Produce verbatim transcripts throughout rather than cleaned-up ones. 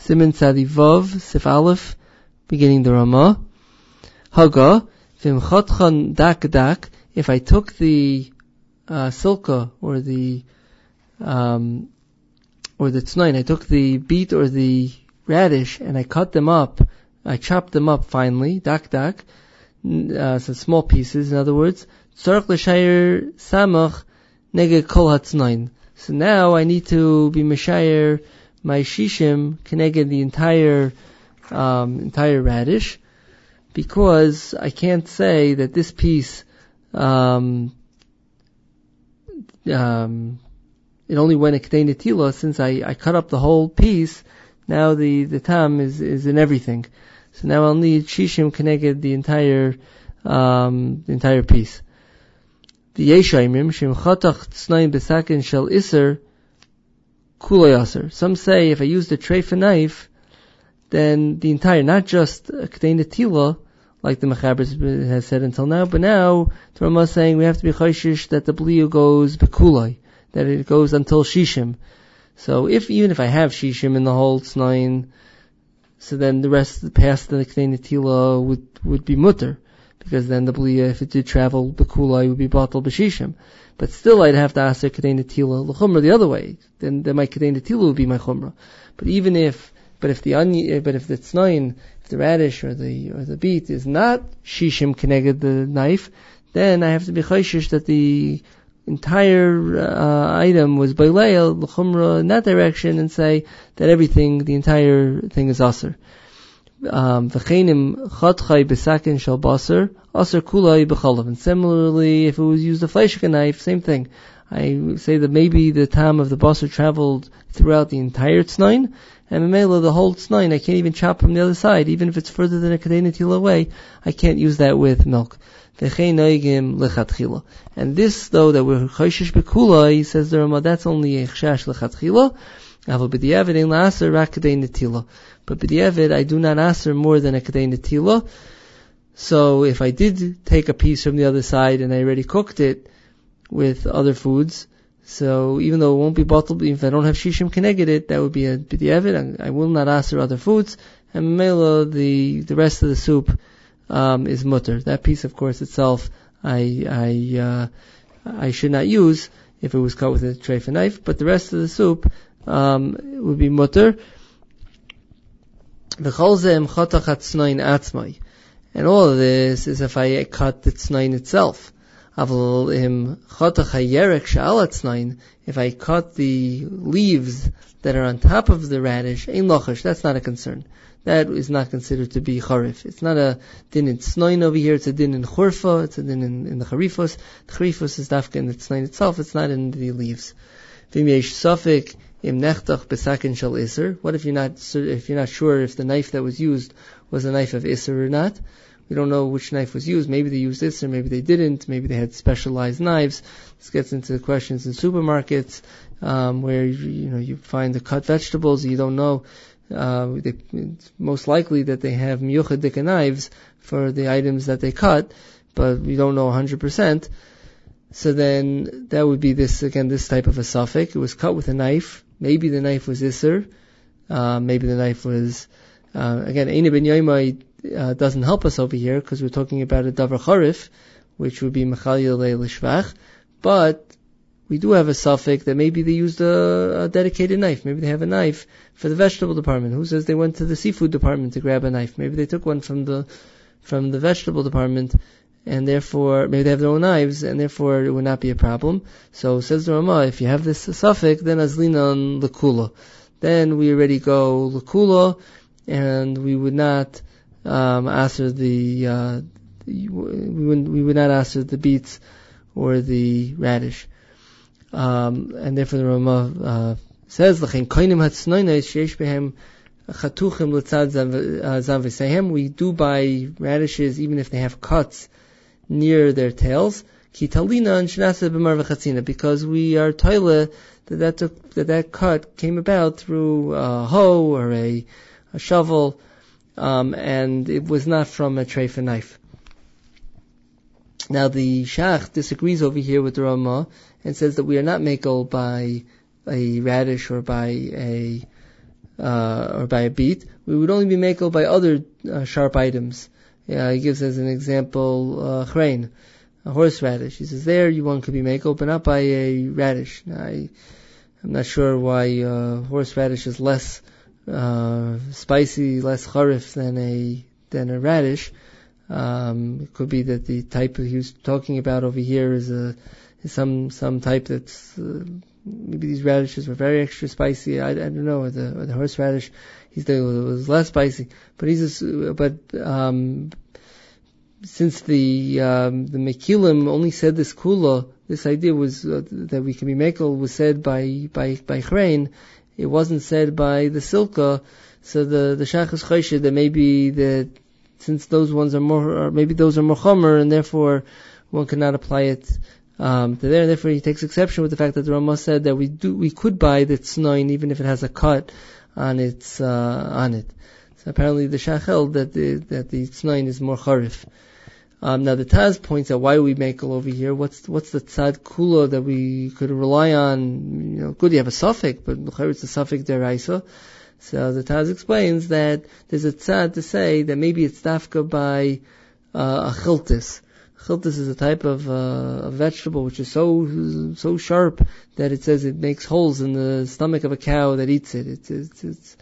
Siman Tzadi Vav, Sif Aleph, beginning the Ramah. Haga, Vim Chotchan Dak Dak, if I took the uh, silka or the um, or the tznoin, I took the beet or the radish and I cut them up, I chopped them up finely, dak dak, uh, so small pieces, in other words, tzarech l'shayir samach neged kol hatznoin. So now I need to be meshayir my shishim keneged the entire um, entire radish, because I can't say that this piece um, um, it only went a kedei netila, since I, I cut up the whole piece. Now the, the tam is, is in everything. So now I'll need shishim keneged the entire, um, the entire piece. The yeshaimim, shim chatach tznaim besakin shel iser, kulay aser. Some say if I use the treifa knife, then the entire, not just a kedei netila, like the Mechaber has said until now, but now the Ramah is saying we have to be chayshish that the bliu goes bekulay, that it goes until shishim. So if, even if I have shishim in the whole tznain, so then the rest, past the kedei netila would, would be mutter, because then the bliya, if it did travel bekulay, would be batal b'shishim. But still I'd have to aser kedei netila l'chumra the other way, then, then my kedei netila would be my chumra. But even if, but if the onion, but if the tznain, if the radish or the, or the beet is not shishim keneged the knife, then I have to be chayshish that the entire uh, item was bayleil l'chumra in that direction, and say that everything, the entire thing is aser. V'cheinim chatchai besakin shel baser aser kulai b'chalav. And similarly, if it was used a fleishka knife, same thing. I say that maybe the time of the baser traveled throughout the entire tznain, and memela the whole tznain I can't even chop from the other side, even if it's further than a kedei netila away. I can't use that with milk. And this, though, that we're chayshish bekula, he says the Ramah, that's only a chshash lechatchila. But b'diavad, I do not aser more than a kedei netila. So if I did take a piece from the other side and I already cooked it with other foods, so even though it won't be bottled, if I don't have shishim keneged it, that would be a b'diavad. I will not aser other foods. And memela, the the rest of the soup Um, is mutter. That piece, of course, itself, I I uh, I should not use if it was cut with a treifa knife. But the rest of the soup um, would be mutter. And all of this is if I cut the tznain itself. If I cut the leaves that are on top of the radish, ein lachash, that's not a concern. That is not considered to be charif. It's not a din in tznoin over here, it's a din in churfa, it's a din in, in the charifos. The charifos is dafka in the tznoin itself, it's not in the leaves. V'im yesh safik im nechtach besakin shel iser. What if you're not, if you're not sure if the knife that was used was a knife of iser or not? We don't know which knife was used. Maybe they used iser, maybe they didn't, maybe they had specialized knives. This gets into the questions in supermarkets, um, where, you know, you find the cut vegetables, you don't know. Uh, they, it's most likely that they have miyuchadika knives for the items that they cut, but we don't know one hundred percent. So then that would be this, again, this type of a suffix. It was cut with a knife. Maybe the knife was iser. Uh, maybe the knife was, uh, again, Eina ben Yoimai uh, doesn't help us over here because we're talking about a davar charif, which would be mechalil l'shvach. But we do have a suffix that maybe they used a, a dedicated knife. Maybe they have a knife for the vegetable department. Who says they went to the seafood department to grab a knife? Maybe they took one from the from the vegetable department, and therefore maybe they have their own knives, and therefore it would not be a problem. So says the Ramah, if you have this suffix, then azlinan lekula, then we already go lekula, and we would not um, answer the uh, we would we would not answer the beets or the radish. Um, and therefore the Ramah uh, says, "L'chein koinim hatznoinais sheish behem chatuchim l'tzad zav. We do buy radishes even if they have cuts near their tails. Ki talina and shnasa b'mar v'chatzina, because we are toile that that, took, that that cut came about through a hoe or a, a shovel, um, and it was not from a treifa knife." Now the Shach disagrees over here with the Ramah and says that we are not makel by a radish or by a uh, or by a beet. We would only be makel by other uh, sharp items. Yeah, he gives as an example uh, chrein, a horseradish. He says there you one could be makel, but not by a radish. Now, I, I'm not sure why uh, horseradish is less uh, spicy, less charif than a than a radish. Um, it could be that the type he was talking about over here is a is some some type that's uh, maybe these radishes were very extra spicy. I, I don't know, or the or the horseradish he's doing was less spicy. But he's just, but um, since the um, the Mekilim only said this kula, this idea was uh, that we can be mekel was said by by by chrein. It wasn't said by the silka. So the the shach is choshed that maybe that since those ones are more, or maybe those are more chomer, and therefore one cannot apply it um, to there. And therefore he takes exception with the fact that the Ramah said that we do we could buy the tznoin even if it has a cut on its uh, on it. So apparently the shach held that the that the tznoin is more charif. Um, now the Taz points out why we make it over here. What's what's the tzad kula that we could rely on? You know, good, you have a suffix, but it's a suffix deraisa. So the Taz explains that there's a tzad to say that maybe it's dafka by uh, a chiltis. Chiltis is a type of uh, a vegetable which is so so sharp that it says it makes holes in the stomach of a cow that eats it. It's it's, it's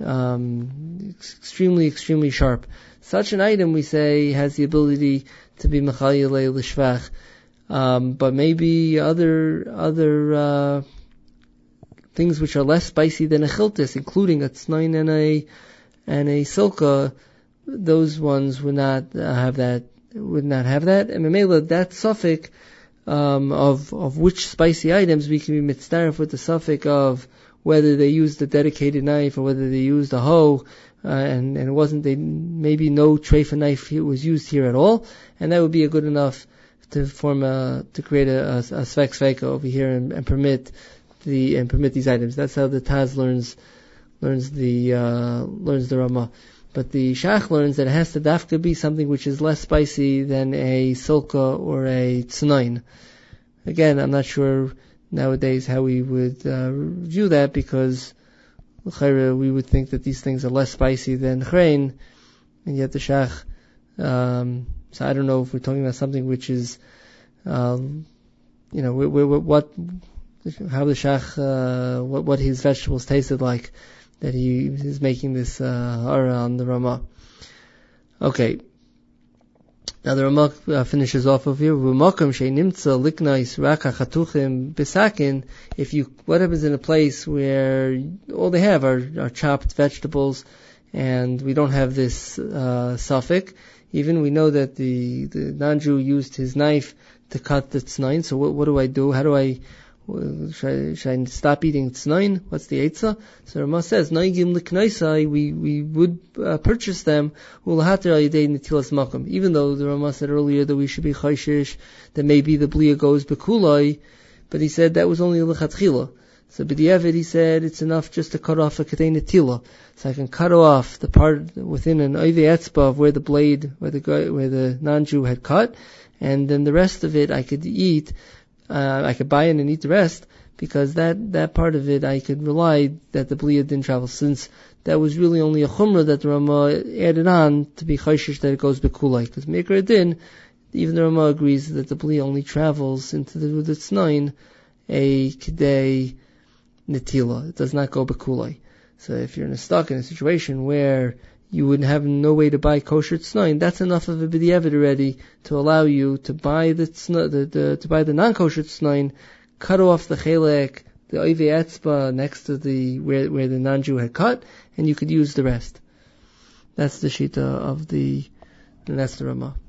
um, extremely extremely sharp. Such an item, we say, has the ability to be mechayilei l'shvach, um, but maybe other other uh, things which are less spicy than a chiltis, including a tznoin and a and a silka, those ones would not uh, have that. Would not have that. And memela, that suffix um, of of which spicy items we can be mitzdaref with the suffix of whether they used a dedicated knife or whether they used a hoe. Uh, and, and it wasn't, they, maybe no treifa knife was used here at all, and that would be a good enough to form a, to create a, a, a svek sveka over here and, and permit the, and permit these items. That's how the Taz learns, learns the, uh, learns the Ramah. But the Shach learns that it has to dafka be something which is less spicy than a silka or a tznoin. Again, I'm not sure nowadays how we would, uh, view that, because we would think that these things are less spicy than chrein, and yet the shach. Um, so I don't know if we're talking about something which is, um, you know, we, we, what, how the shach, uh, what, what his vegetables tasted like, that he is making this uh, hara on the Ramah. Okay. Now the Ramah uh, finishes off of here. If you, what happens in a place where all they have are, are chopped vegetables, and we don't have this uh, suffix, even we know that the, the non-Jew used his knife to cut the tznoin. So what, what do I do? How do I, should I, should I stop eating tznoin? What's the eitzah? So Ramah says, noigim l'knoisai, we we would uh, purchase them ulahater al yedei netilas makom. Even though the Ramah said earlier that we should be chayshish, that maybe the blia goes bekulai, but he said that was only l'chatchila. So b'diavad he said it's enough just to cut off a ketei netila. So I can cut off the part within an oivei etzba of where the blade, where the where the non-Jew had cut, and then the rest of it I could eat. Uh, I could buy it and eat the rest, because that, that part of it I could rely that the blia didn't travel, since that was really only a chumrah that the Ramah added on to be chayshish that it goes bekulai. Because Meikar Din, even the Ramah agrees that the blia only travels into the, the tznoin a kidei netila. It does not go bekulai. So if you're in a stuck in a situation where you would have no way to buy kosher tznoin, that's enough of a b'diavad already to allow you to buy the, tzno, the, the to buy the non-kosher tznoin, cut off the chelek, the oivei etzba next to the where where the non-Jew had cut, and you could use the rest. That's the shita of the, that's the Ramah.